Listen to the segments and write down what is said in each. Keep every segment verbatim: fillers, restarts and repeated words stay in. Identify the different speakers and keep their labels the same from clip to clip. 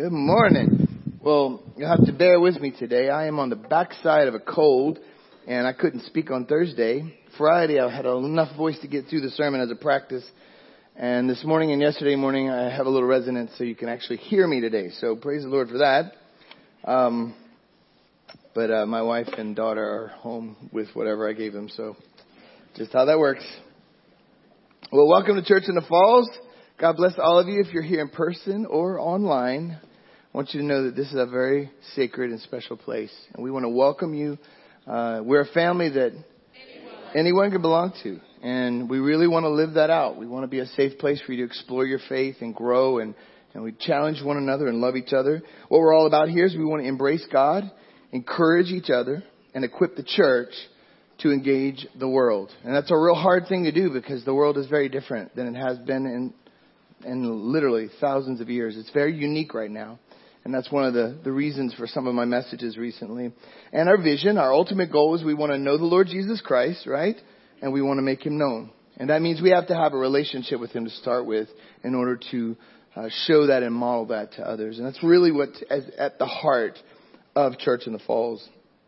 Speaker 1: Good morning. Well, you'll have to bear with me today. I am on the backside of a cold, and I couldn't speak on Thursday. Friday, I had enough voice to get through the sermon as a practice. And this morning and yesterday morning, I have a little resonance so you can actually hear me today. So praise the Lord for that. Um, but uh, my wife and daughter are home with whatever I gave them. So just how that works. Well, welcome to Church in the Falls. God bless all of you if you're here in person or online. I want you to know that this is a very sacred and special place. And we want to welcome you. Uh, we're a family that anyone. anyone can belong to. And we really want to live that out. We want to be a safe place for you to explore your faith and grow. And, and we challenge one another and love each other. What we're all about here is we want to embrace God, encourage each other, and equip the church to engage the world. And that's a real hard thing to do because the world is very different than it has been in in literally thousands of years. It's very unique right now. And that's one of the, the reasons for some of my messages recently. And our vision, our ultimate goal is we want to know the Lord Jesus Christ, right? And we want to make him known. And that means we have to have a relationship with him to start with in order to uh, show that and model that to others. And that's really what is at the heart of Church in the Falls.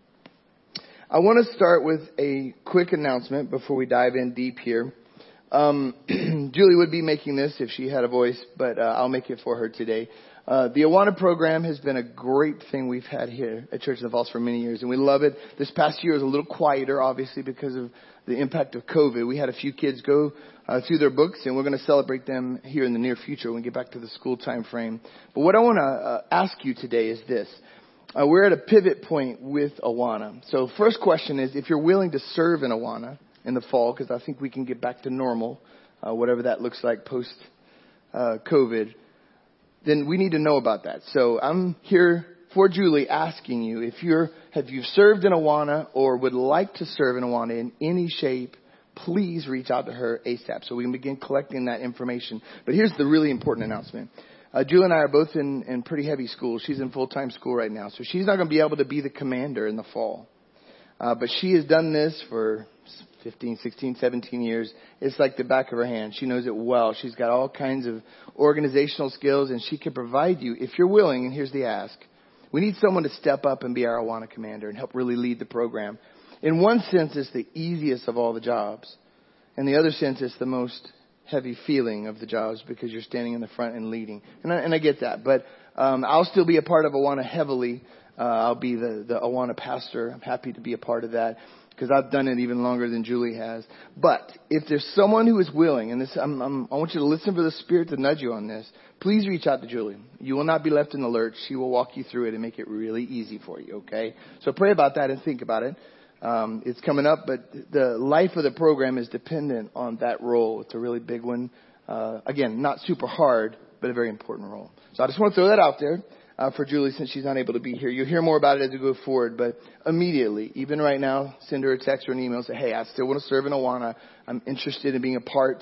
Speaker 1: I want to start with a quick announcement before we dive in deep here. Um, Julie would be making this if she had a voice, but uh, I'll make it for her today. Uh, the Awana program has been a great thing we've had here at Church in the Falls for many years, and we love it. This past year was a little quieter, obviously, because of the impact of COVID. We had a few kids go uh, through their books, and we're going to celebrate them here in the near future when we get back to the school time frame. But what I want to uh, ask you today is this. Uh, we're at a pivot point with Awana. So first question is, if you're willing to serve in Awana in the fall, because I think we can get back to normal, uh, whatever that looks like post uh, COVID, then we need to know about that. So I'm here for Julie asking you if you're have you served in Awana or would like to serve in Awana in any shape, please reach out to her ASAP so we can begin collecting that information. But here's the really important announcement. Uh, Julie and I are both in, in pretty heavy school. She's in full-time school right now, so she's not going to be able to be the commander in the fall. Uh, but she has done this for fifteen, sixteen, seventeen years. It's like the back of her hand. She knows it well. She's got all kinds of organizational skills, and she can provide you, if you're willing, and here's the ask. We need someone to step up and be our Awana commander and help really lead the program. In one sense, it's the easiest of all the jobs. In the other sense, it's the most heavy feeling of the jobs because you're standing in the front and leading. And I, and I get that. But um, I'll still be a part of Awana heavily. Uh, I'll be the, the Awana pastor. I'm happy to be a part of that because I've done it even longer than Julie has. But if there's someone who is willing, and this, I'm, I'm, I want you to listen for the Spirit to nudge you on this, please reach out to Julie. You will not be left in the lurch. She will walk you through it and make it really easy for you, okay? So pray about that and think about it. Um, it's coming up, but the life of the program is dependent on that role. It's a really big one. Uh, again, not super hard, but a very important role. So I just want to throw that out there. Uh, for Julie, since she's not able to be here. You'll hear more about it as we go forward, but immediately, even right now, send her a text or an email and say, hey, I still want to serve in Awana. I'm interested in being a part.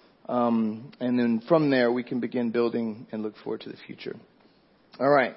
Speaker 1: Um, and then from there, we can begin building and look forward to the future. All right.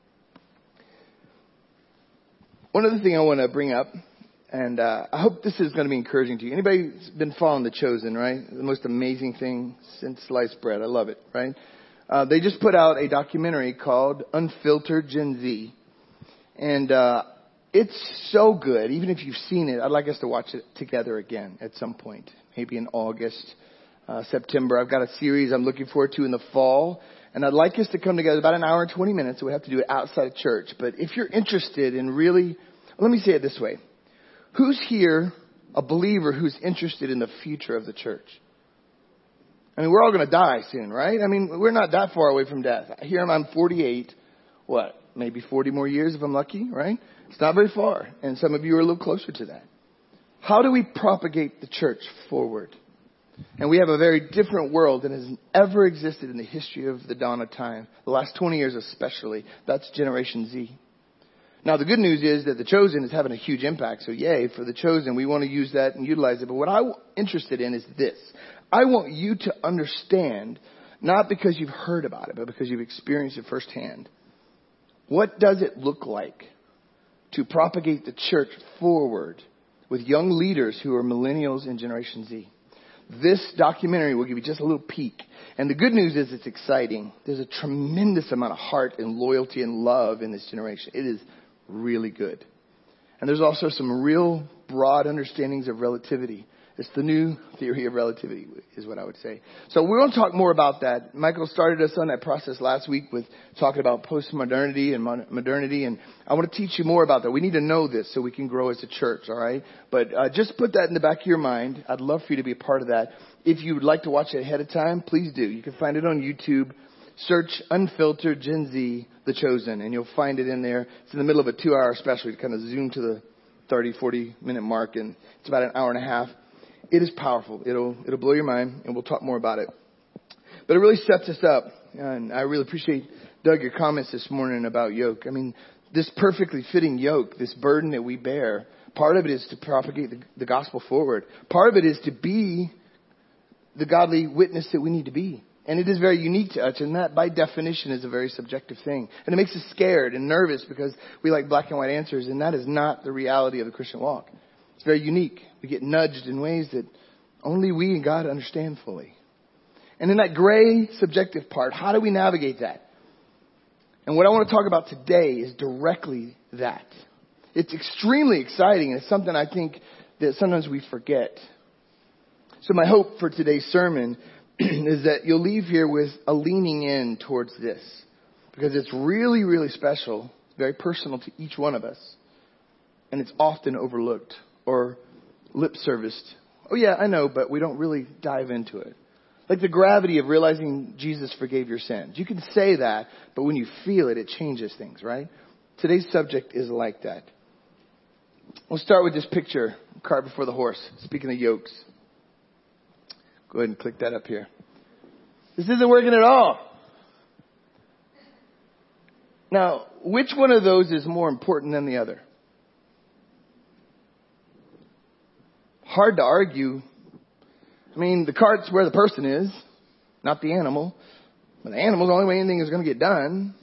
Speaker 1: One other thing I want to bring up, and uh, I hope this is going to be encouraging to you. Anybody's been following The Chosen, right? The most amazing thing since sliced bread. I love it, right? Uh, they just put out a documentary called Unfiltered Gen Z. And uh, it's so good. Even if you've seen it, I'd like us to watch it together again at some point. Maybe in August, uh, September. I've got a series I'm looking forward to in the fall. And I'd like us to come together about an hour and twenty minutes. So we have to do it outside of church. But if you're interested in really, let me say it this way. Who's here a believer who's interested in the future of the church? I mean, we're all going to die soon, right? I mean, we're not that far away from death. Here I'm forty-eight. What? Maybe forty more years if I'm lucky, right? It's not very far. And some of you are a little closer to that. How do we propagate the church forward? And we have a very different world than has ever existed in the history of the dawn of time. The last twenty years especially. That's Generation Z. Now, the good news is that The Chosen is having a huge impact. So, yay, for The Chosen, we want to use that and utilize it. But what I'm interested in is this. I want you to understand, not because you've heard about it, but because you've experienced it firsthand. What does it look like to propagate the church forward with young leaders who are millennials and Generation Z? This documentary will give you just a little peek. And the good news is it's exciting. There's a tremendous amount of heart and loyalty and love in this generation. It is really good. And there's also some real broad understandings of relativity. It's the new theory of relativity is what I would say. So we're going to talk more about that. Michael started us on that process last week with talking about postmodernity and modernity. And I want to teach you more about that. We need to know this so we can grow as a church, all right? But uh, just put that in the back of your mind. I'd love for you to be a part of that. If you would like to watch it ahead of time, please do. You can find it on YouTube. Search Unfiltered Gen Z, The Chosen, and you'll find it in there. It's in the middle of a two-hour special. You kind of zoom to the thirty, forty minute mark, and it's about an hour and a half. It is powerful. It'll it'll blow your mind, and we'll talk more about it. But it really sets us up, and I really appreciate, Doug, your comments this morning about yoke. I mean, this perfectly fitting yoke, this burden that we bear, part of it is to propagate the, the gospel forward. Part of it is to be the godly witness that we need to be. And it is very unique to us, and that, by definition, is a very subjective thing. And it makes us scared and nervous because we like black and white answers, and that is not the reality of the Christian walk. It's very unique. We get nudged in ways that only we and God understand fully. And in that gray, subjective part, how do we navigate that? And what I want to talk about today is directly that. It's extremely exciting, and it's something I think that sometimes we forget. So my hope for today's sermon is that you'll leave here with a leaning in towards this. Because it's really, really special, very personal to each one of us. And it's often overlooked or lip serviced. Oh yeah, I know, but we don't really dive into it. Like the gravity of realizing Jesus forgave your sins. You can say that, but when you feel it, it changes things, right? Today's subject is like that. We'll start with this picture, cart before the horse. Speaking of yokes. Go ahead and click that up here. This isn't working at all. Now, which one of those is more important than the other? Hard to argue. I mean, the cart's where the person is, not the animal. But the animal's the only way anything is going to get done.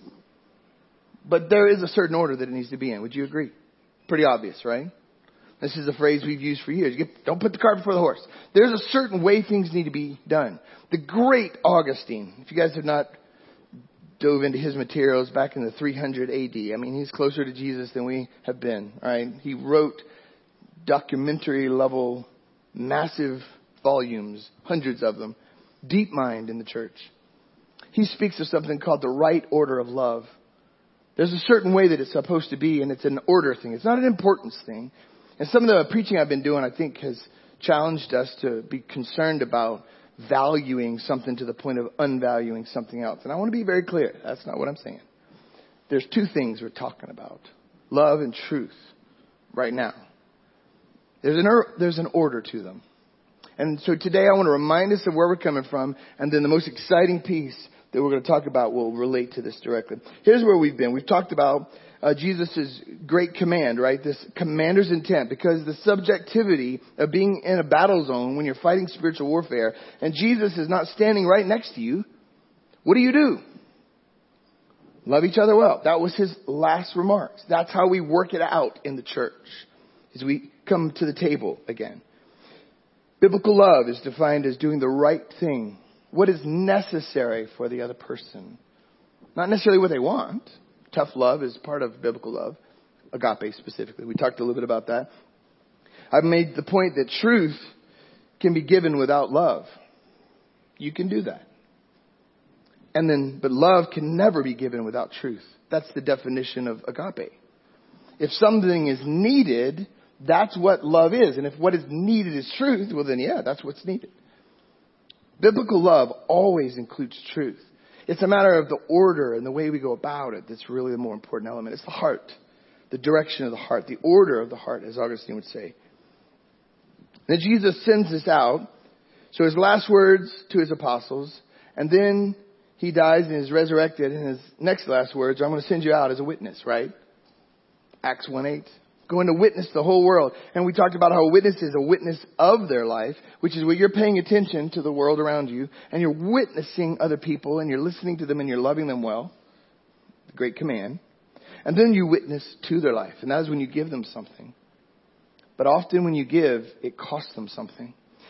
Speaker 1: But there is a certain order that it needs to be in. Would you agree? Pretty obvious, right? This is a phrase we've used for years. You get, don't put the cart before the horse. There's a certain way things need to be done. The great Augustine, if you guys have not dove into his materials back in the three hundred A D, I mean, he's closer to Jesus than we have been, right? He wrote documentary level, massive volumes, hundreds of them, deep mind in the church. He speaks of something called the right order of love. There's a certain way that it's supposed to be, and it's an order thing. It's not an importance thing. And some of the preaching I've been doing, I think, has challenged us to be concerned about valuing something to the point of unvaluing something else. And I want to be very clear. That's not what I'm saying. There's two things we're talking about. Love and truth right now. There's an, there's an order to them. And so today I want to remind us of where we're coming from. And then the most exciting piece that we're going to talk about will relate to this directly. Here's where we've been. We've talked about uh, Jesus' great command, right? This commander's intent, because the subjectivity of being in a battle zone when you're fighting spiritual warfare and Jesus is not standing right next to you, what do you do? Love each other well. That was his last remarks. That's how we work it out in the church, as we come to the table again. Biblical love is defined as doing the right thing. What is necessary for the other person. Not necessarily what they want. Tough love is part of biblical love. Agape specifically. We talked a little bit about that. I've made the point that truth can be given without love. You can do that. And then, but love can never be given without truth. That's the definition of agape. If something is needed, that's what love is. And if what is needed is truth, well then yeah, that's what's needed. Biblical love always includes truth. It's a matter of the order and the way we go about it that's really the more important element. It's the heart, the direction of the heart, the order of the heart, as Augustine would say. Then Jesus sends this out. So his last words to his apostles, and then he dies and is resurrected, and his next last words are, I'm going to send you out as a witness, right? Acts one eight. Going to witness the whole world. And we talked about how a witness is a witness of their life, which is where you're paying attention to the world around you, and you're witnessing other people, and you're listening to them, and you're loving them well. The great command. And then you witness to their life, and that is when you give them something. But often when you give, it costs them something.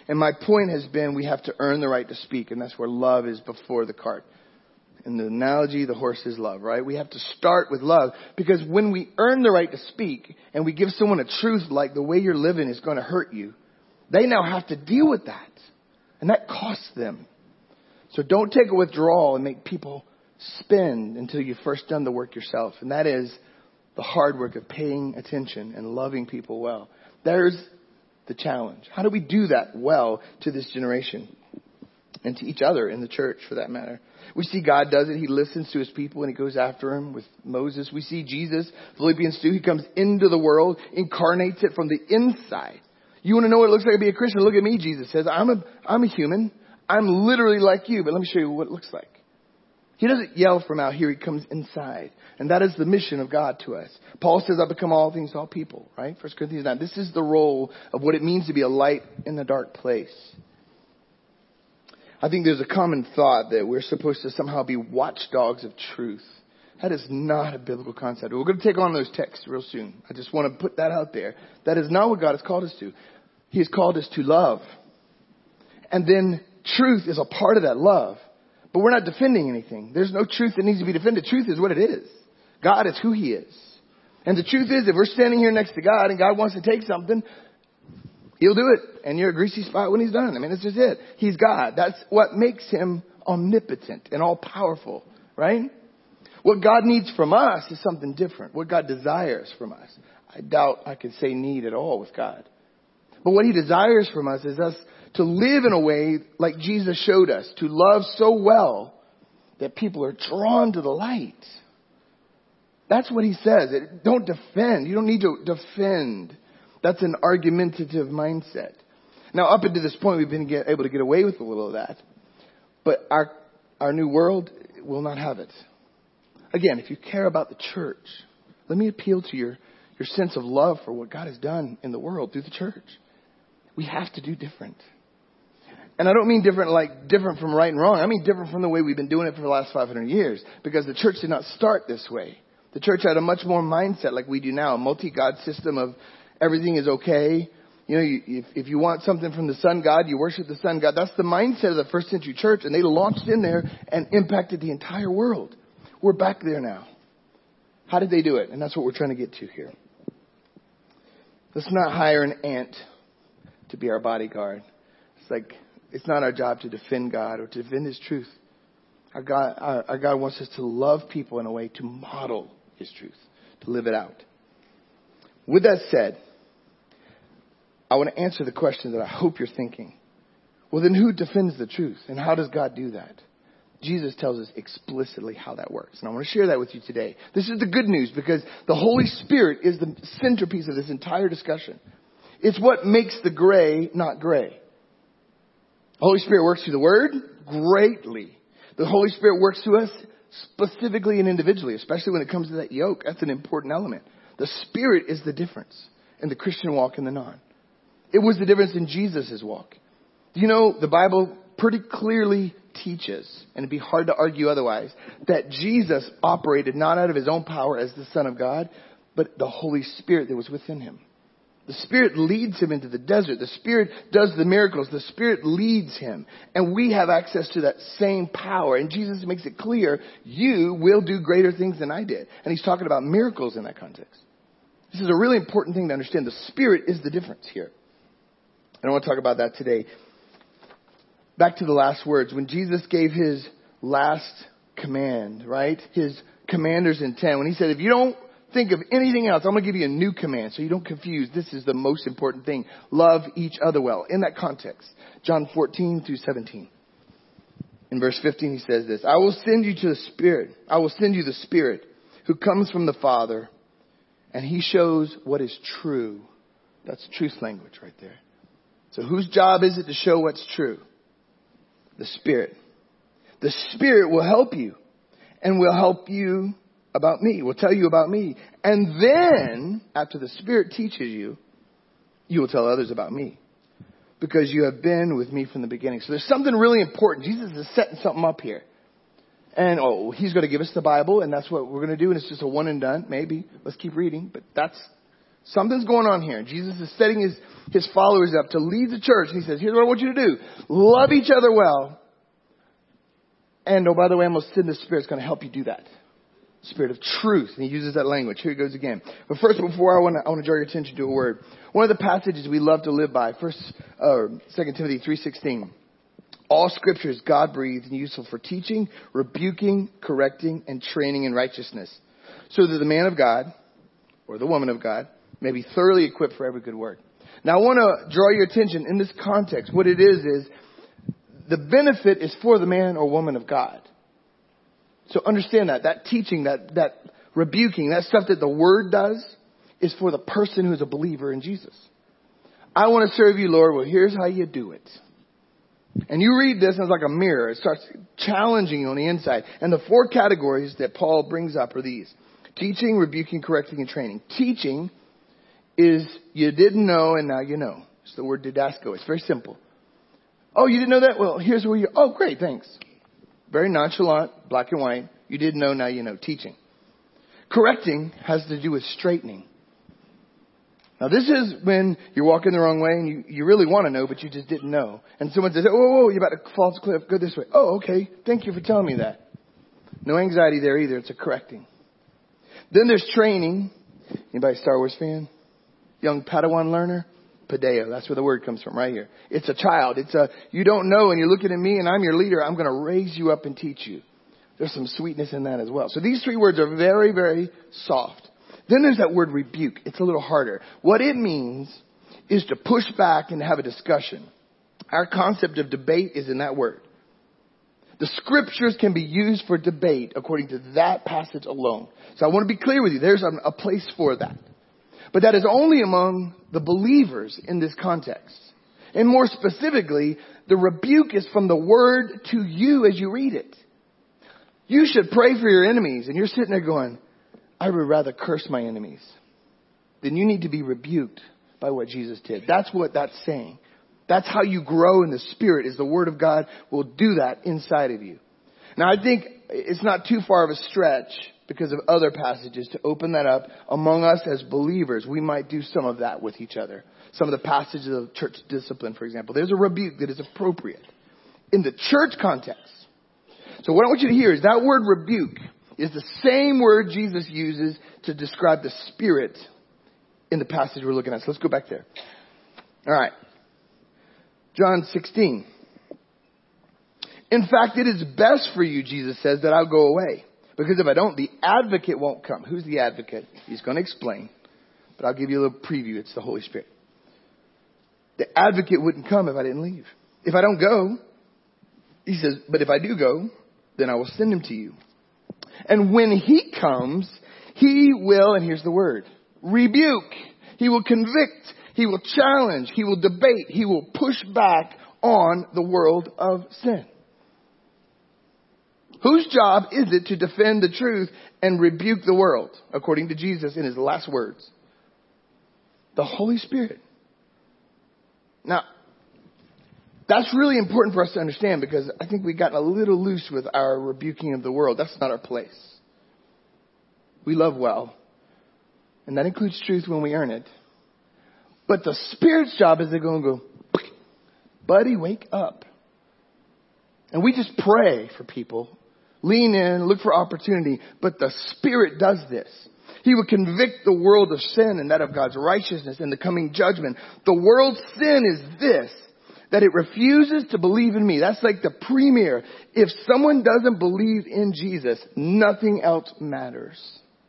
Speaker 1: And my point has been we have to earn the right to speak, and that's where love is before the cart. In the analogy, the horse is love, right? We have to start with love, because when we earn the right to speak and we give someone a truth like the way you're living is going to hurt you, they now have to deal with that. And that costs them. So don't take a withdrawal and make people spend until you've first done the work yourself. And that is the hard work of paying attention and loving people well. There's the challenge. How do we do that well to this generation and to each other in the church for that matter? We see God does it. He listens to his people and he goes after them with Moses. We see Jesus, Philippians two, he comes into the world, incarnates it from the inside. You want to know what it looks like to be a Christian? Look at me, Jesus says. I'm a, I'm a human. I'm literally like you, but let me show you what it looks like. He doesn't yell from out here. He comes inside. And that is the mission of God to us. Paul says, I've become all things to all people, right? First Corinthians nine. This is the role of what it means to be a light in the dark place. I think there's a common thought that we're supposed to somehow be watchdogs of truth. That is not a biblical concept. We're going to take on those texts real soon. I just want to put that out there. That is not what God has called us to. He has called us to love. And then truth is a part of that love. But we're not defending anything. There's no truth that needs to be defended. Truth is what it is. God is who he is. And the truth is, if we're standing here next to God and God wants to take something, he'll do it. And you're a greasy spot when he's done. I mean, it's just it. He's God. That's what makes him omnipotent and all powerful, right? What God needs from us is something different. What God desires from us. I doubt I could say need at all with God. But what he desires from us is us to live in a way like Jesus showed us. To love so well that people are drawn to the light. That's what he says. It, don't defend. You don't need to defend. That's an argumentative mindset. Now, up until this point, we've been get, able to get away with a little of that. But our our new world will not have it. Again, if you care about the church, let me appeal to your, your sense of love for what God has done in the world through the church. We have to do different. And I don't mean different like different from right and wrong. I mean different from the way we've been doing it for the last five hundred years. Because the church did not start this way. The church had a much more mindset like we do now. A multi-God system of everything is okay. You know, you, if, if you want something from the sun god, you worship the sun god. That's the mindset of the first century church. And they launched in there and impacted the entire world. We're back there now. How did they do it? And that's what we're trying to get to here. Let's not hire an ant to be our bodyguard. It's like, it's not our job to defend God or to defend his truth. Our God, our, our God wants us to love people in a way to model his truth, to live it out. With that said, I want to answer the question that I hope you're thinking. Well, then who defends the truth? And how does God do that? Jesus tells us explicitly how that works. And I want to share that with you today. This is the good news because the Holy Spirit is the centerpiece of this entire discussion. It's what makes the gray not gray. The Holy Spirit works through the Word greatly. The Holy Spirit works through us specifically and individually, especially when it comes to that yoke. That's an important element. The Spirit is the difference in the Christian walk and the non. It was the difference in Jesus' walk. Do you know the Bible pretty clearly teaches, and it'd be hard to argue otherwise, that Jesus operated not out of his own power as the Son of God, but the Holy Spirit that was within him. The Spirit leads him into the desert. The Spirit does the miracles. The Spirit leads him. And we have access to that same power. And Jesus makes it clear, you will do greater things than I did. And he's talking about miracles in that context. This is a really important thing to understand. The Spirit is the difference here. And I want to talk about that today. Back to the last words. When Jesus gave his last command, right? His commander's intent. When he said, if you don't think of anything else, I'm going to give you a new command so you don't confuse. This is the most important thing. Love each other well. In that context, John fourteen through seventeen. In verse fifteen, he says this, I will send you to the Spirit. I will send you the Spirit who comes from the Father, and he shows what is true. That's truth language right there. So whose job is it to show what's true? The Spirit. The Spirit will help you and will help you about me, will tell you about me. And then, after the Spirit teaches you, you will tell others about me. Because you have been with me from the beginning. So there's something really important. Jesus is setting something up here. And, oh, he's going to give us the Bible, and that's what we're going to do. And it's just a one and done, maybe. Let's keep reading. But that's Something's going on here. Jesus is setting his, his followers up to lead the church. And he says, here's what I want you to do. Love each other well. And, oh, by the way, I'm going to send the Spirit. It's going to help you do that. Spirit of truth. And he uses that language. Here he goes again. But first, before I want to, I want to draw your attention to a word. One of the passages we love to live by, First, uh, Second Timothy three sixteen. All Scripture is God-breathed and useful for teaching, rebuking, correcting, and training in righteousness, so that the man of God, or the woman of God, may be thoroughly equipped for every good work. Now, I want to draw your attention in this context. What it is is the benefit is for the man or woman of God. So understand that. That teaching, that, that rebuking, that stuff that the Word does is for the person who's a believer in Jesus. I want to serve you, Lord. Well, here's how you do it. And you read this and it's like a mirror. It starts challenging you on the inside. And the four categories that Paul brings up are these. Teaching, rebuking, correcting, and training. Teaching is you didn't know and now you know. It's the word didasko. It's very simple. Oh, you didn't know that? Well, here's where you, oh, great, thanks. Very nonchalant, black and white. You didn't know, now you know. Teaching. Correcting has to do with straightening. Now, this is when you're walking the wrong way and you, you really want to know, but you just didn't know. And someone says, oh, whoa, whoa, you're about to fall off the cliff. Go this way. Oh, okay. Thank you for telling me that. No anxiety there either. It's a correcting. Then there's training. Anybody Star Wars fan? Young Padawan learner? Padeo. That's where the word comes from right here. It's a child. It's a, you don't know and you're looking at me and I'm your leader. I'm going to raise you up and teach you. There's some sweetness in that as well. So these three words are very, very soft. Then there's that word rebuke. It's a little harder. What it means is to push back and have a discussion. Our concept of debate is in that word. The scriptures can be used for debate according to that passage alone. So I want to be clear with you. There's a, a place for that. But that is only among the believers in this context. And more specifically, the rebuke is from the word to you as you read it. You should pray for your enemies. And you're sitting there going, I would rather curse my enemies. Then you need to be rebuked by what Jesus did. That's what that's saying. That's how you grow in the Spirit, is the Word of God will do that inside of you. Now, I think it's not too far of a stretch because of other passages to open that up among us as believers. We might do some of that with each other. Some of the passages of church discipline, for example. There's a rebuke that is appropriate in the church context. So what I want you to hear is that word rebuke is the same word Jesus uses to describe the Spirit in the passage we're looking at. So let's go back there. All right. John sixteen. In fact, it is best for you, Jesus says, that I'll go away. Because if I don't, the advocate won't come. Who's the advocate? He's going to explain. But I'll give you a little preview. It's the Holy Spirit. The advocate wouldn't come if I didn't leave. If I don't go, he says, but if I do go, then I will send him to you. And when he comes, he will, and here's the word, rebuke. He will convict. He will challenge. He will debate. He will push back on the world of sin. Whose job is it to defend the truth and rebuke the world, according to Jesus in his last words? The Holy Spirit. Now, that's really important for us to understand because I think we got a little loose with our rebuking of the world. That's not our place. We love well, and that includes truth when we earn it. But the Spirit's job is to go and go, buddy, wake up. And we just pray for people. Lean in, look for opportunity. But the Spirit does this. He will convict the world of sin and that of God's righteousness in the coming judgment. The world's sin is this, that it refuses to believe in me. That's like the premier. If someone doesn't believe in Jesus, nothing else matters.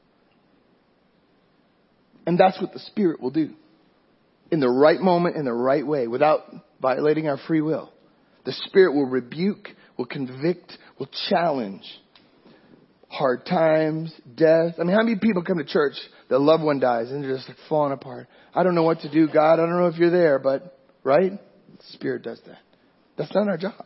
Speaker 1: And that's what the Spirit will do. In the right moment, in the right way, without violating our free will. The Spirit will rebuke, will convict, will challenge. Hard times, death. I mean, how many people come to church, their loved one dies and they're just like falling apart. I don't know what to do, God. I don't know if you're there, but, right? The Spirit does that. That's not our job.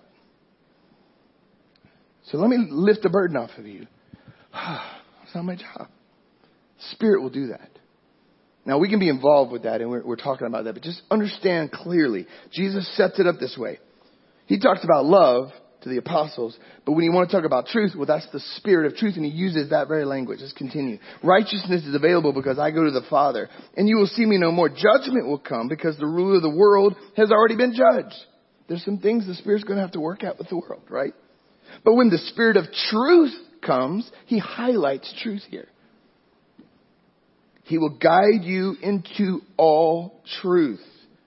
Speaker 1: So let me lift the burden off of you. It's not my job. The Spirit will do that. Now, we can be involved with that, and we're, we're talking about that, but just understand clearly. Jesus sets it up this way. He talks about love to the apostles. But when you want to talk about truth, well, that's the Spirit of truth, and he uses that very language. Let's continue. Righteousness is available because I go to the Father, and you will see me no more. Judgment will come because the ruler of the world has already been judged. There's some things the Spirit's going to have to work out with the world, right? But when the Spirit of truth comes, he highlights truth here. He will guide you into all truth.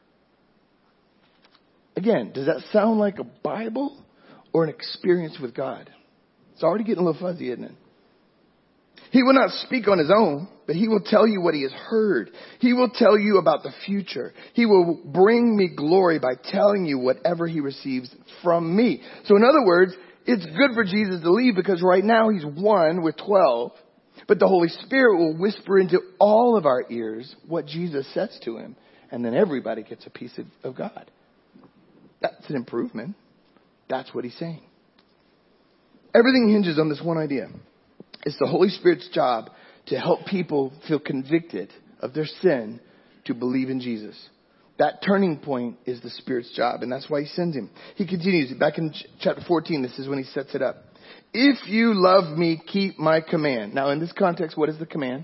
Speaker 1: Again, does that sound like a Bible or an experience with God? It's already getting a little fuzzy, isn't it? He will not speak on his own, but he will tell you what he has heard. He will tell you about the future. He will bring me glory by telling you whatever he receives from me. So in other words, it's good for Jesus to leave because right now he's one with twelve. But the Holy Spirit will whisper into all of our ears what Jesus says to him. And then everybody gets a piece of, of God. That's an improvement. That's what he's saying. Everything hinges on this one idea. It's the Holy Spirit's job to help people feel convicted of their sin to believe in Jesus. That turning point is the Spirit's job, and that's why he sends him. He continues. Back in chapter fourteen, this is when he sets it up. If you love me, keep my command. Now, in this context, what is the command?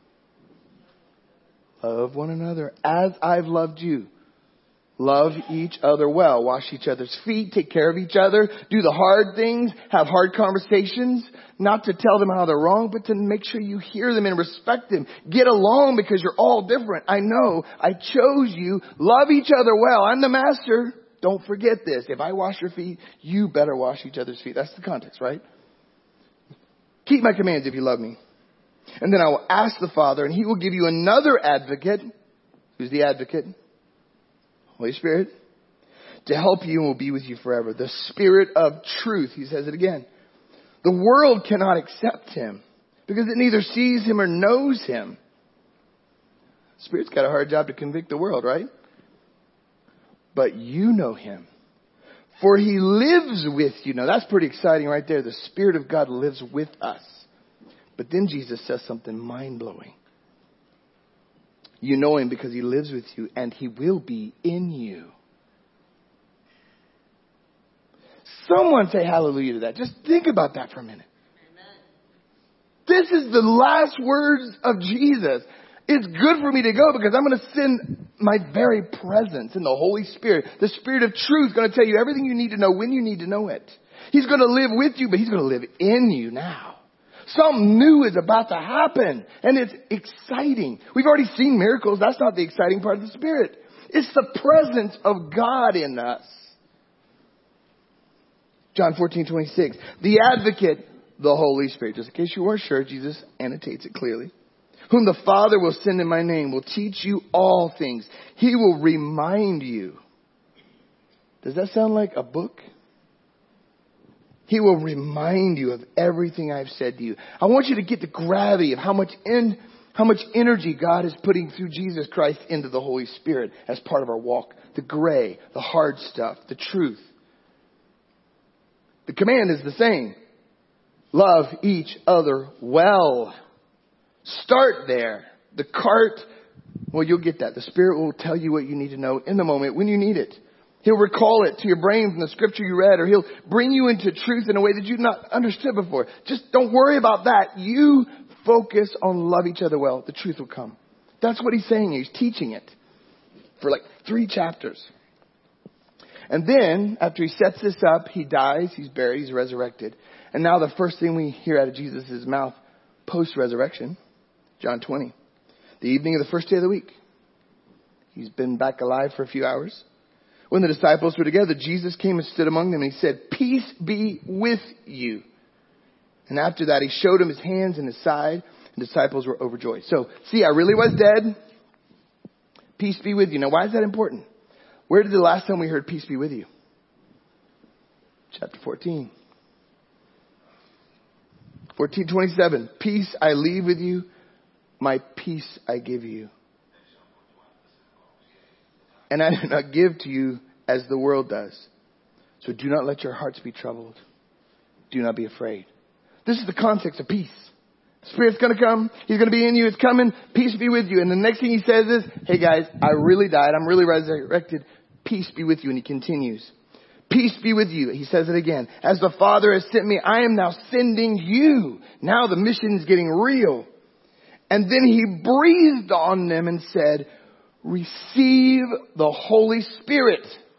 Speaker 1: Love one another as I've loved you. Love each other well. Wash each other's feet. Take care of each other. Do the hard things. Have hard conversations. Not to tell them how they're wrong, but to make sure you hear them and respect them. Get along because you're all different. I know. I chose you. Love each other well. I'm the master. Don't forget this. If I wash your feet, you better wash each other's feet. That's the context, right? Keep my commands if you love me. And then I will ask the Father, and he will give you another advocate. Who's the advocate? Holy Spirit. To help you and will be with you forever. The Spirit of truth. He says it again. The world cannot accept him because it neither sees him or knows him. The Spirit's got a hard job to convict the world, right? But you know him. For he lives with you. Now that's pretty exciting right there. The Spirit of God lives with us. But then Jesus says something mind-blowing. You know him because he lives with you and he will be in you. Someone say hallelujah to that. Just think about that for a minute. Amen. This is the last words of Jesus. It's good for me to go because I'm going to send my very presence in the Holy Spirit. The Spirit of truth is going to tell you everything you need to know when you need to know it. He's going to live with you, but he's going to live in you now. Something new is about to happen, and it's exciting. We've already seen miracles. That's not the exciting part of the Spirit. It's the presence of God in us. John fourteen twenty-six. The advocate, the Holy Spirit. Just in case you weren't sure, Jesus annotates it clearly. Whom the Father will send in my name will teach you all things. He will remind you. Does that sound like a book? He will remind you of everything I've said to you. I want you to get the gravity of how much in, how much energy God is putting through Jesus Christ into the Holy Spirit as part of our walk. The gray, the hard stuff, the truth. The command is the same. Love each other well. Start there. The cart, well, you'll get that. The Spirit will tell you what you need to know in the moment when you need it. He'll recall it to your brain from the scripture you read, or he'll bring you into truth in a way that you've not understood before. Just don't worry about that. You focus on love each other well. The truth will come. That's what he's saying. He's teaching it for like three chapters. And then, after he sets this up, he dies, he's buried, he's resurrected. And now the first thing we hear out of Jesus' mouth post-resurrection, John twenty, the evening of the first day of the week. He's been back alive for a few hours. When the disciples were together, Jesus came and stood among them and he said, peace be with you. And after that, he showed them his hands and his side. And the disciples were overjoyed. So, see, I really was dead. Peace be with you. Now, why is that important? Where did the last time we heard peace be with you? Chapter fourteen. fourteen twenty-seven. Peace I leave with you. My peace I give you. And I do not give to you as the world does. So do not let your hearts be troubled. Do not be afraid. This is the context of peace. The Spirit's going to come. He's going to be in you. It's coming. Peace be with you. And the next thing he says is, hey guys, I really died. I'm really resurrected. Peace be with you. And he continues. Peace be with you. He says it again. As the Father has sent me, I am now sending you. Now the mission is getting real. And then he breathed on them and said, receive the Holy Spirit.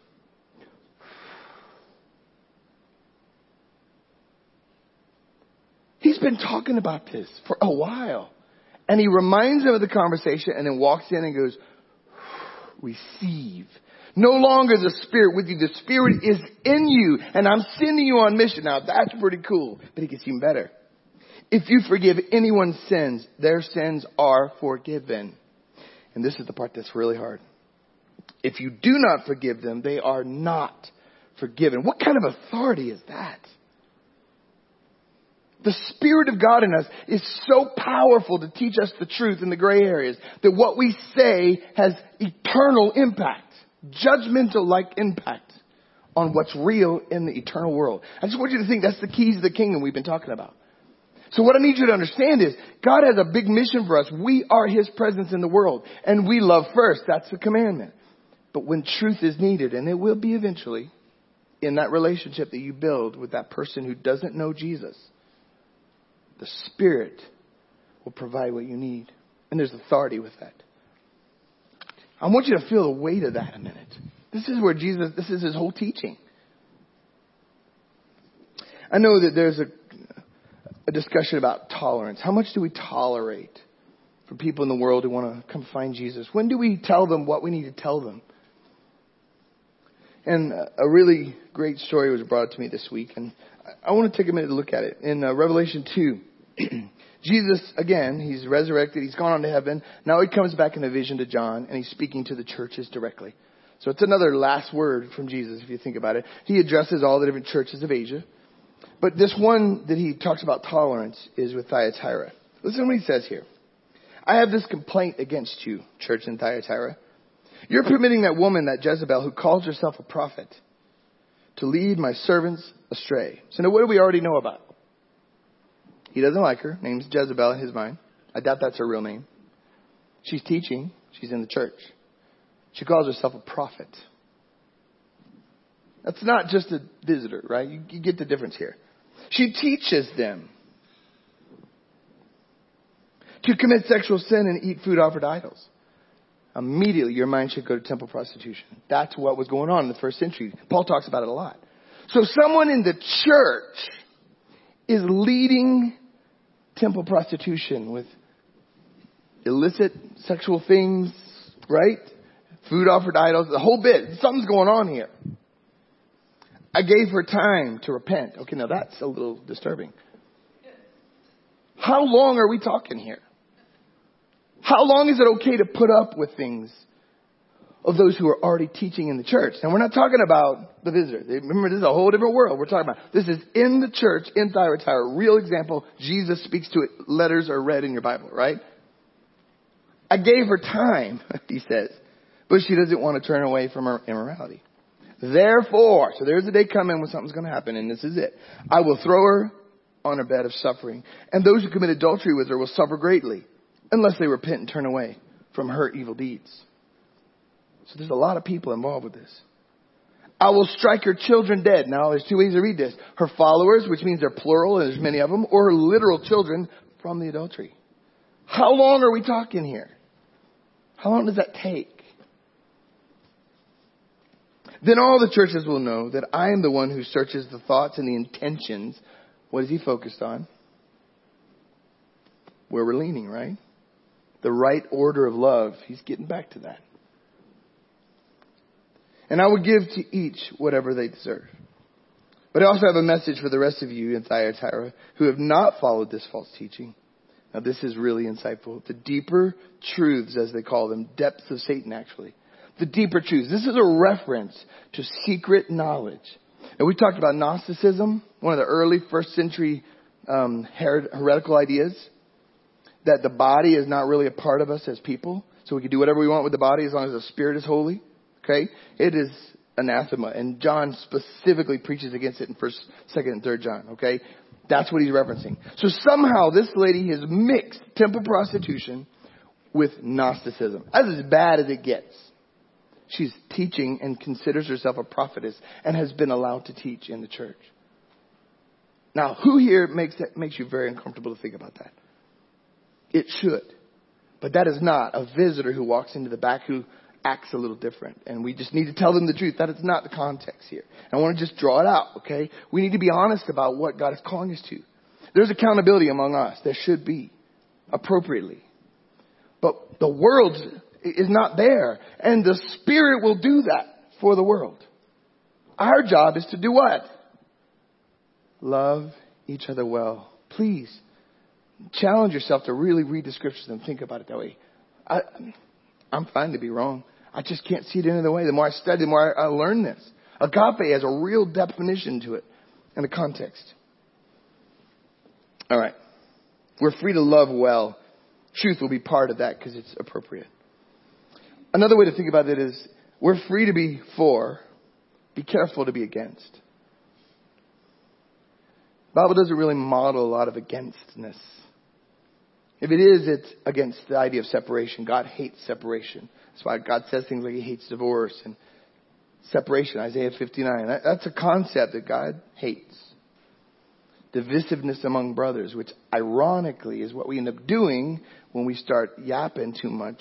Speaker 1: He's been talking about this for a while. And he reminds them of the conversation and then walks in and goes, receive. No longer the Spirit with you. The Spirit is in you. And I'm sending you on mission. Now that's pretty cool. But it gets even better. If you forgive anyone's sins, their sins are forgiven. And this is the part that's really hard. If you do not forgive them, they are not forgiven. What kind of authority is that? The Spirit of God in us is so powerful to teach us the truth in the gray areas that what we say has eternal impact, judgmental like impact on what's real in the eternal world. I just want you to think that's the keys of the kingdom we've been talking about. So what I need you to understand is God has a big mission for us. We are His presence in the world and we love first. That's the commandment. But when truth is needed, and it will be eventually in that relationship that you build with that person who doesn't know Jesus, the Spirit will provide what you need. And there's authority with that. I want you to feel the weight of that a minute. This is where Jesus, this is His whole teaching. I know that there's a, a discussion about tolerance. How much do we tolerate for people in the world who want to come find Jesus? When do we tell them what we need to tell them? And a really great story was brought to me this week, and I want to take a minute to look at it. In uh, Revelation two, Jesus, again, He's resurrected. He's gone on to heaven. Now He comes back in a vision to John, and He's speaking to the churches directly. So it's another last word from Jesus, if you think about it. He addresses all the different churches of Asia. But this one that He talks about tolerance is with Thyatira. Listen to what He says here. I have this complaint against you, church in Thyatira. You're permitting that woman, that Jezebel, who calls herself a prophet, to lead my servants astray. So now what do we already know about? He doesn't like her. Name's Jezebel in his mind. I doubt that's her real name. She's teaching. She's in the church. She calls herself a prophet. That's not just a visitor, right? You, you get the difference here. She teaches them to commit sexual sin and eat food offered to idols. Immediately your mind should go to temple prostitution. That's what was going on in the first century. Paul talks about it a lot. So someone in the church is leading temple prostitution with illicit sexual things, right? Food offered to idols, the whole bit. Something's going on here. I gave her time to repent. Okay, now that's a little disturbing. How long are we talking here? How long is it okay to put up with things of those who are already teaching in the church? And we're not talking about the visitor. Remember, this is a whole different world we're talking about. This is in the church, in Thyatira. Real example. Jesus speaks to it. Letters are read in your Bible, right? I gave her time, he says, but she doesn't want to turn away from her immorality. Therefore, so there's a day coming when something's going to happen, and this is it. I will throw her on a bed of suffering, and those who commit adultery with her will suffer greatly, unless they repent and turn away from her evil deeds. So there's a lot of people involved with this. I will strike her children dead. Now, there's two ways to read this. Her followers, which means they're plural, and there's many of them, or her literal children from the adultery. How long are we talking here? How long does that take? Then all the churches will know that I am the one who searches the thoughts and the intentions. What is he focused on? Where we're leaning, right? The right order of love. He's getting back to that. And I will give to each whatever they deserve. But I also have a message for the rest of you in Thyatira who have not followed this false teaching. Now this is really insightful. The deeper truths, as they call them, depths of Satan actually. The deeper truths. This is a reference to secret knowledge. And we talked about Gnosticism, one of the early first century um, her- heretical ideas. That the body is not really a part of us as people. So we can do whatever we want with the body as long as the spirit is holy. Okay? It is anathema. And John specifically preaches against it in first, second, and third John. Okay? That's what he's referencing. So somehow this lady has mixed temple prostitution with Gnosticism. That's as bad as it gets. She's teaching and considers herself a prophetess and has been allowed to teach in the church. Now, who here makes that makes you very uncomfortable to think about that? It should. But that is not a visitor who walks into the back who acts a little different. And we just need to tell them the truth. That is not the context here. I want to just draw it out, okay? We need to be honest about what God is calling us to. There's accountability among us. There should be, appropriately. But the world is not there. And the Spirit will do that for the world. Our job is to do what? Love each other well. Please challenge yourself to really read the scriptures and think about it that way. I, I'm fine to be wrong. I just can't see it any other way. The more I study, the more I, I learn this. Agape has a real definition to it and a context. All right. We're free to love well. Truth will be part of that because it's appropriate. Another way to think about it is we're free to be for. Be careful to be against. The Bible doesn't really model a lot of againstness. If it is, it's against the idea of separation. God hates separation. That's why God says things like he hates divorce and separation. Isaiah fifty-nine. That, that's a concept that God hates. Divisiveness among brothers, which ironically is what we end up doing when we start yapping too much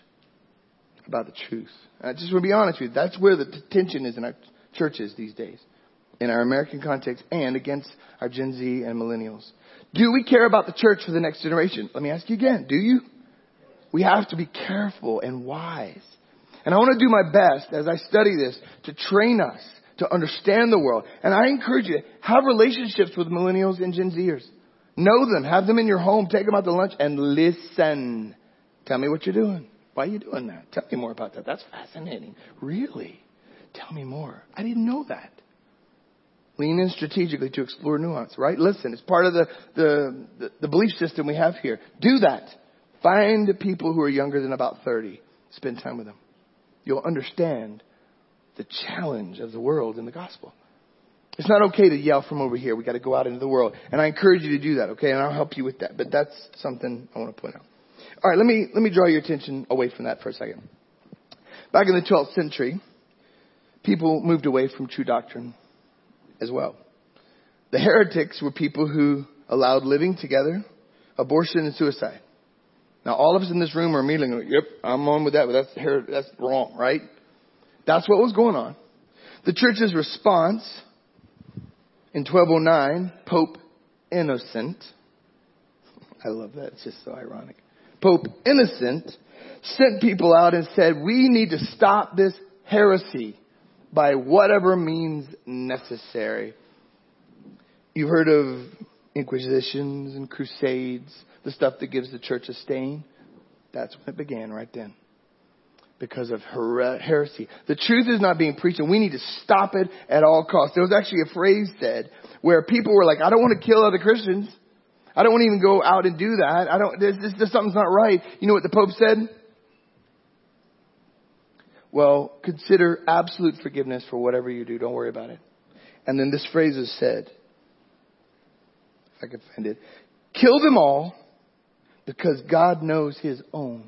Speaker 1: about the truth. And I just want to be honest with you. That's where the tension is in our churches these days. In our American context and against our Gen Z and millennials. Do we care about the church for the next generation? Let me ask you again. Do you? We have to be careful and wise. And I want to do my best as I study this to train us to understand the world. And I encourage you, have relationships with millennials and Gen Zers. Know them. Have them in your home. Take them out to lunch and listen. Tell me what you're doing. Why are you doing that? Tell me more about that. That's fascinating. Really? Tell me more. I didn't know that. Lean in strategically to explore nuance, right? Listen, it's part of the, the, the, the belief system we have here. Do that. Find people who are younger than about thirty. Spend time with them. You'll understand the challenge of the world in the gospel. It's not okay to yell from over here. We got to go out into the world. And I encourage you to do that, okay? And I'll help you with that. But that's something I want to point out. All right, let me, let me draw your attention away from that for a second. Back in the twelfth century, people moved away from true doctrine as well. The heretics were people who allowed living together, abortion, and suicide. Now, all of us in this room are immediately going, yep, I'm on with that, but that's, her- that's wrong, right? That's what was going on. The church's response in twelve oh nine, Pope Innocent, I love that, it's just so ironic. Pope Innocent sent people out and said, we need to stop this heresy by whatever means necessary. You've heard of inquisitions and crusades, the stuff that gives the church a stain. That's when it began right then. Because of her- heresy. The truth is not being preached and we need to stop it at all costs. There was actually a phrase said where people were like, I don't want to kill other Christians. I don't want to even go out and do that. I don't, this, this, this something's not right. You know what the Pope said? Well, consider absolute forgiveness for whatever you do. Don't worry about it. And then this phrase is said, if I can find it, kill them all because God knows his own.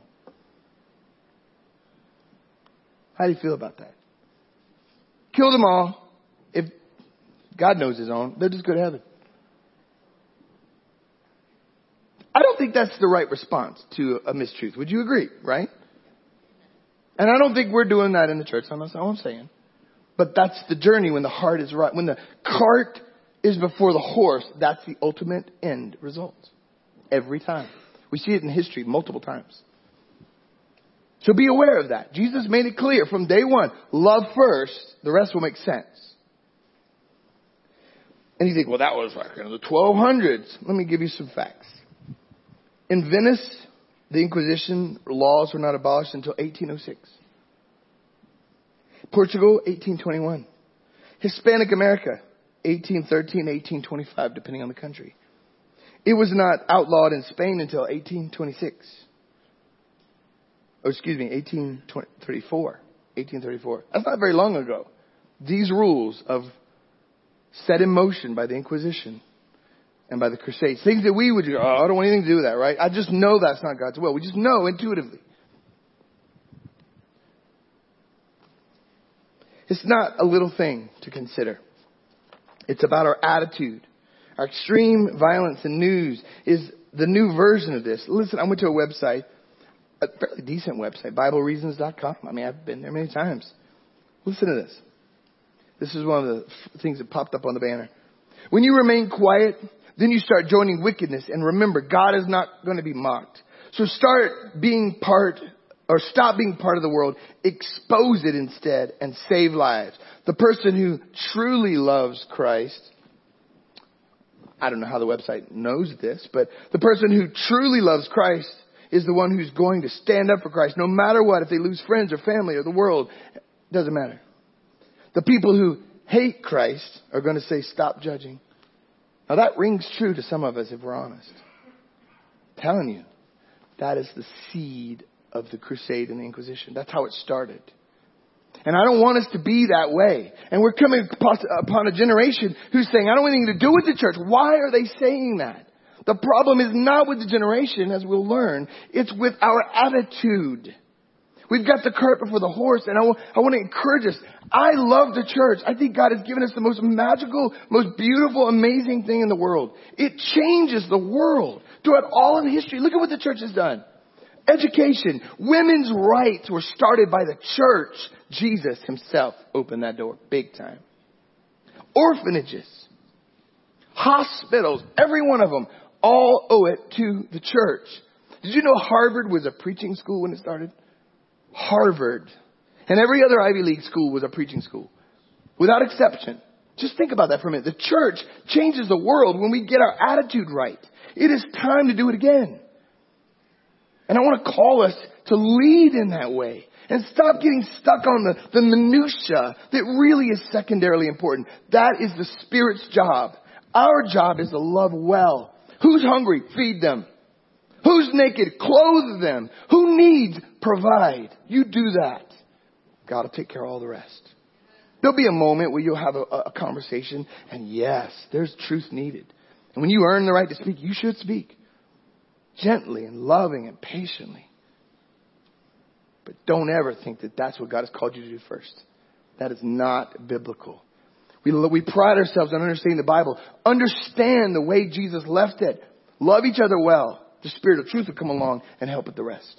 Speaker 1: How do you feel about that? Kill them all. If God knows his own, they'll just go to heaven. I don't think that's the right response to a mistruth. Would you agree, right? And I don't think we're doing that in the church. I'm not saying what I'm saying. But that's the journey when the heart is right. When the cart is before the horse, that's the ultimate end result. Every time. We see it in history multiple times. So be aware of that. Jesus made it clear from day one. Love first. The rest will make sense. And you think, well, that was like in the twelve hundreds. Let me give you some facts. In Venice, the Inquisition laws were not abolished until eighteen oh six. Portugal, eighteen twenty-one. Hispanic America, eighteen thirteen, eighteen twenty-five, depending on the country. It was not outlawed in Spain until eighteen twenty-six. Oh, excuse me, eighteen thirty-four. eighteen thirty-four. That's not very long ago. These rules of set in motion by the Inquisition and by the Crusades. Things that we would do. Oh, I don't want anything to do with that, right? I just know that's not God's will. We just know intuitively. It's not a little thing to consider. It's about our attitude. Our extreme violence and news is the new version of this. Listen, I went to a website, a fairly decent website, Bible Reasons dot com. I mean, I've been there many times. Listen to this. This is one of the f- things that popped up on the banner. When you remain quiet, then you start joining wickedness. And remember, God is not going to be mocked. So start being part, or stop being part of the world. Expose it instead and save lives. The person who truly loves Christ, I don't know how the website knows this, but the person who truly loves Christ is the one who's going to stand up for Christ no matter what. If they lose friends or family or the world, it doesn't matter. The people who hate Christ are going to say, stop judging. Now that rings true to some of us if we're honest. I'm telling you, that is the seed of the crusade and the Inquisition. That's how it started. And I don't want us to be that way. And we're coming upon a generation who's saying, I don't want anything to do with the church. Why are they saying that? The problem is not with the generation, as we'll learn. It's with our attitude. We've got the cart before the horse, and I, w- I want to encourage us. I love the church. I think God has given us the most magical, most beautiful, amazing thing in the world. It changes the world throughout all of history. Look at what the church has done. Education. Women's rights were started by the church. Jesus himself opened that door big time. Orphanages. Hospitals. Every one of them all owe it to the church. Did you know Harvard was a preaching school when it started? Harvard. And every other Ivy League school was a preaching school. Without exception. Just think about that for a minute. The church changes the world when we get our attitude right. It is time to do it again. And I want to call us to lead in that way. And stop getting stuck on the, the minutia that really is secondarily important. That is the Spirit's job. Our job is to love well. Who's hungry? Feed them. Who's naked? Clothe them. Who needs? Provide. You do that. God will take care of all the rest. There'll be a moment where you'll have a, a conversation, and yes, there's truth needed. And when you earn the right to speak, you should speak. Gently and loving and patiently. But don't ever think that that's what God has called you to do first. That is not biblical. We, we pride ourselves on understanding the Bible. Understand the way Jesus left it. Love each other well. The Spirit of truth will come along and help with the rest.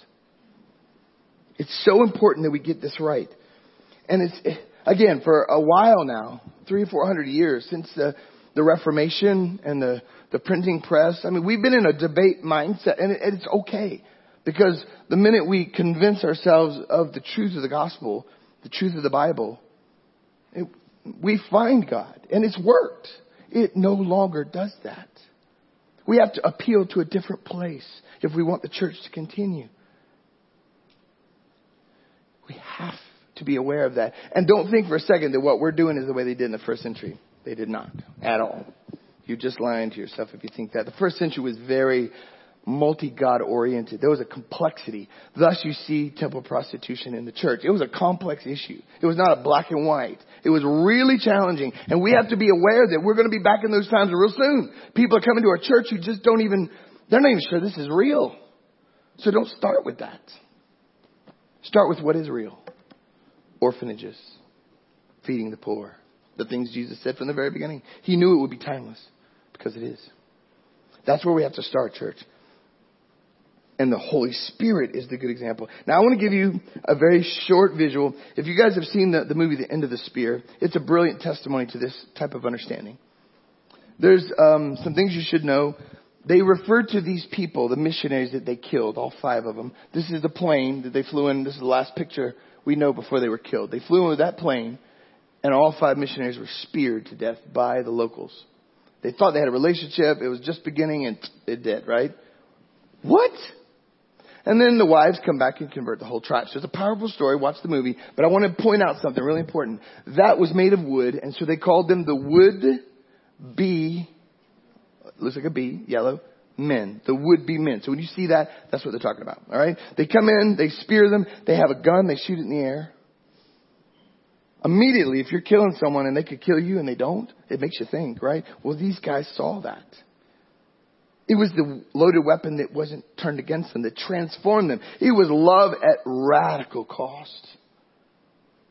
Speaker 1: It's so important that we get this right. And it's, again, for a while now, three or four hundred years since the, the Reformation and the, the printing press. I mean, we've been in a debate mindset, and, it, and it's okay. Because the minute we convince ourselves of the truth of the gospel, the truth of the Bible, it, we find God. And it's worked. It no longer does that. We have to appeal to a different place if we want the church to continue. We have to be aware of that. And don't think for a second that what we're doing is the way they did in the first century. They did not at all. You're just lying to yourself if you think that. The first century was very multi-God oriented. There was a complexity. Thus you see temple prostitution in the church. It was a complex issue. It was not a black and white. It was really challenging. And we have to be aware that we're going to be back in those times real soon. People are coming to our church who just don't even, they're not even sure this is real. So don't start with that. Start with what is real. Orphanages. Feeding the poor. The things Jesus said from the very beginning. He knew it would be timeless because it is. That's where we have to start, church. And the Holy Spirit is the good example. Now, I want to give you a very short visual. If you guys have seen the, the movie The End of the Spear, it's a brilliant testimony to this type of understanding. There's um, some things you should know. They refer to these people, the missionaries that they killed, all five of them. This is the plane that they flew in. This is the last picture we know before they were killed. They flew in with that plane, and all five missionaries were speared to death by the locals. They thought they had a relationship. It was just beginning, and it did, right? What? And then the wives come back and convert the whole tribe. So it's a powerful story. Watch the movie. But I want to point out something really important. That was made of wood. And so they called them the would-be, looks like a bee, yellow, men. The would-be men. So when you see that, that's what they're talking about. All right? They come in, they spear them, they have a gun, they shoot it in the air. Immediately, if you're killing someone and they could kill you and they don't, it makes you think, right? Well, these guys saw that. It was the loaded weapon that wasn't turned against them, that transformed them. It was love at radical cost. It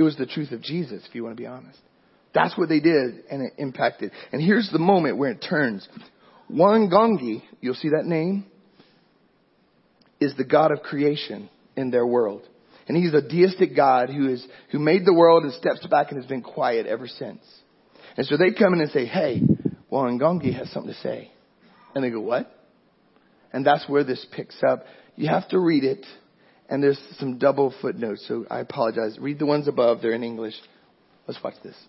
Speaker 1: It was the truth of Jesus, if you want to be honest. That's what they did, and it impacted. And here's the moment where it turns. Wangangi, you'll see that name, is the God of creation in their world. And he's a deistic God who is who made the world and steps back and has been quiet ever since. And so they come in and say, hey, Wangangi has something to say. And they go, what? And that's where this picks up. You have to read it. And there's some double footnotes, so I apologize. Read the ones above. They're in English. Let's watch this.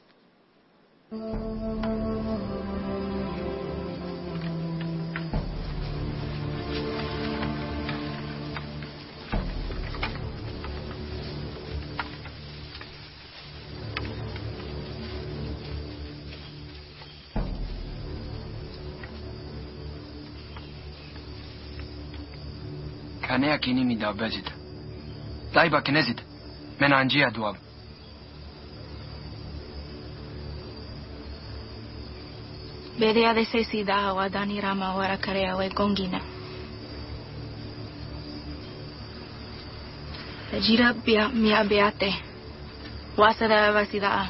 Speaker 2: Kanea kinimi da bezit. Taiba kinezit. Menanjia duab.
Speaker 3: Bedea de sesida wa dani rama wara karea we gongina. Jira bia mia beate. Wasada vasida.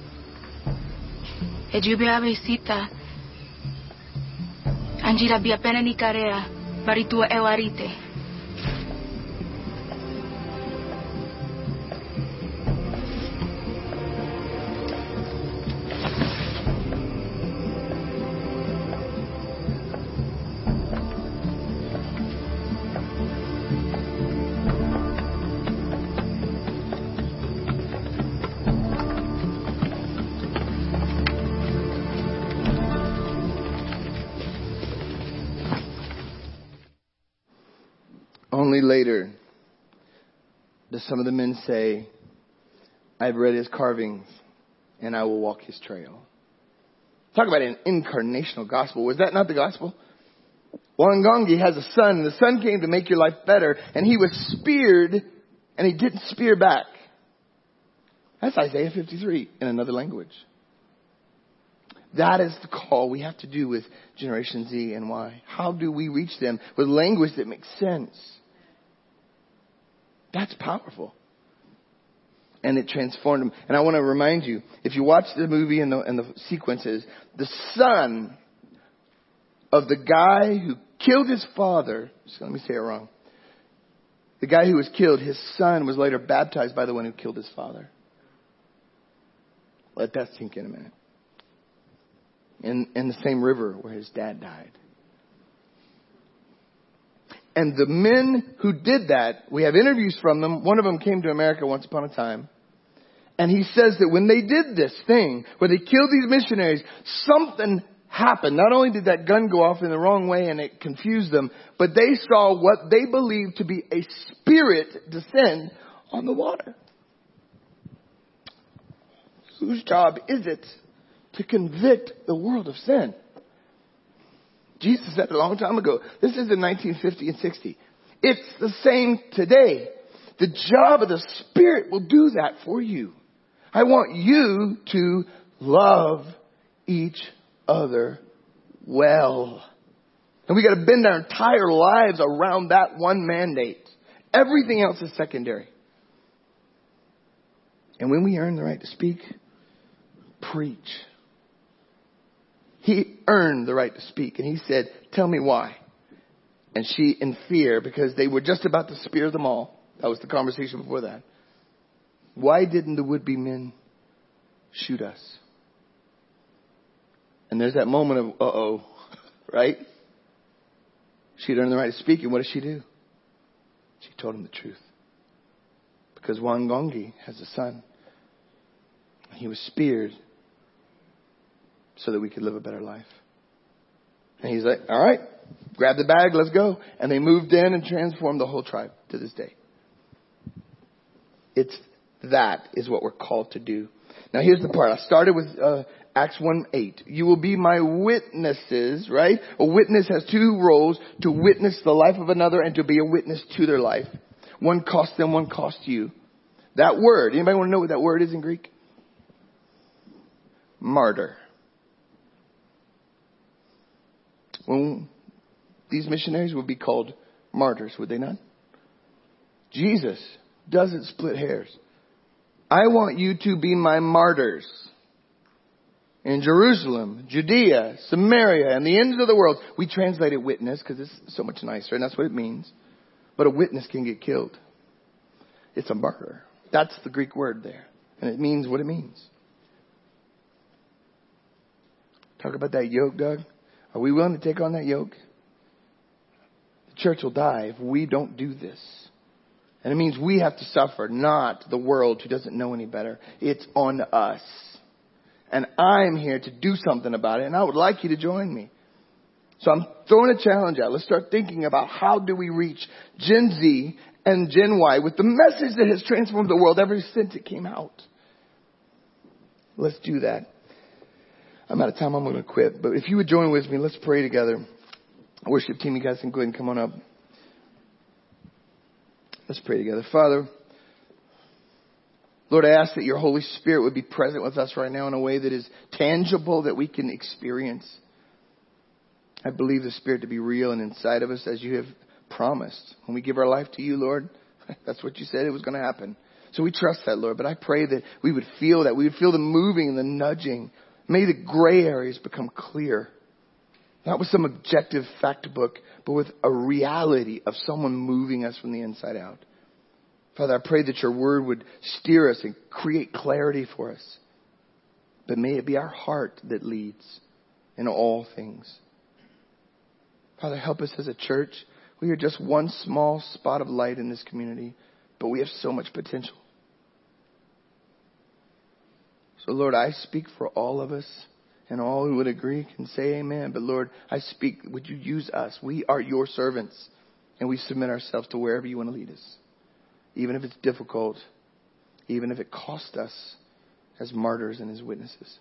Speaker 3: Ejubia besita. Anjira bia pena ni karea. Baritua ewarite.
Speaker 1: Only later does some of the men say, I've read his carvings and I will walk his trail. Talk about an incarnational gospel. Was that not the gospel? Wangangi has a son, and the son came to make your life better, and he was speared and he didn't spear back. That's Isaiah fifty-three in another language. That is the call we have to do with Generation Z and Y. How do we reach them with language that makes sense? That's powerful. And it transformed them. And I want to remind you, if you watch the movie and the, and the sequences, the son of the guy who killed his father, so let me say it wrong. The guy who was killed, his son was later baptized by the one who killed his father. Let that sink in a minute. In, in the same river where his dad died. And the men who did that, we have interviews from them. One of them came to America once upon a time. And he says that when they did this thing, where they killed these missionaries, something happened. Not only did that gun go off in the wrong way and it confused them, but they saw what they believed to be a spirit descend on the water. Whose job is it to convict the world of sin? Jesus said a long time ago. This is in nineteen fifty and sixty. It's the same today. The job of the Spirit will do that for you. I want you to love each other well. And we got to bend our entire lives around that one mandate. Everything else is secondary. And when we earn the right to speak, preach. He earned the right to speak. And he said, tell me why. And she, in fear, because they were just about to spear them all. That was the conversation before that. Why didn't the would-be men shoot us? And there's that moment of, uh-oh, right? She'd earned the right to speak. And what did she do? She told him the truth. Because Wangangi has a son. He was speared so that we could live a better life. And he's like, all right, grab the bag, let's go. And they moved in and transformed the whole tribe to this day. It's that is what we're called to do. Now here's the part. I started with uh, Acts one eight. You will be my witnesses, right? A witness has two roles: to witness the life of another and to be a witness to their life. One costs them, one costs you. That word, anybody want to know what that word is in Greek? Martyr. Well, these missionaries would be called martyrs, would they not? Jesus doesn't split hairs. I want you to be my martyrs in Jerusalem, Judea, Samaria, and the ends of the world. We translate it witness because it's so much nicer, and that's what it means. But a witness can get killed. It's a martyr. That's the Greek word there. And it means what it means. Talk about that yoke, Doug. Are we willing to take on that yoke? The church will die if we don't do this. And it means we have to suffer, not the world who doesn't know any better. It's on us. And I'm here to do something about it. And I would like you to join me. So I'm throwing a challenge out. Let's start thinking about how do we reach Gen Z and Gen Y with the message that has transformed the world ever since it came out. Let's do that. I'm out of time. I'm going to quit. But if you would join with me, let's pray together. Worship team, you guys can go ahead and come on up. Let's pray together. Father, Lord, I ask that your Holy Spirit would be present with us right now in a way that is tangible, that we can experience. I believe the Spirit to be real and inside of us as you have promised. When we give our life to you, Lord, that's what you said it was going to happen. So we trust that, Lord. But I pray that we would feel that. We would feel the moving and the nudging. May the gray areas become clear. Not with some objective fact book, but with a reality of someone moving us from the inside out. Father, I pray that your word would steer us and create clarity for us. But may it be our heart that leads in all things. Father, help us as a church. We are just one small spot of light in this community, but we have so much potential. So, Lord, I speak for all of us, and all who would agree can say amen. But, Lord, I speak, would you use us? We are your servants, and we submit ourselves to wherever you want to lead us. Even if it's difficult, even if it costs us as martyrs and as witnesses.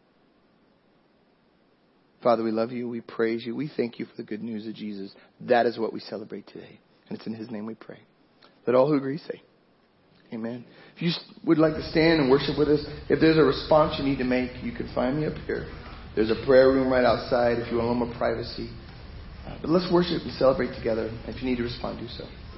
Speaker 1: Father, we love you. We praise you. We thank you for the good news of Jesus. That is what we celebrate today. And it's in his name we pray. Let all who agree say amen. If you would like to stand and worship with us, if there's a response you need to make, you can find me up here. There's a prayer room right outside if you want a little more privacy. Uh, but let's worship and celebrate together. If you need to respond, do so.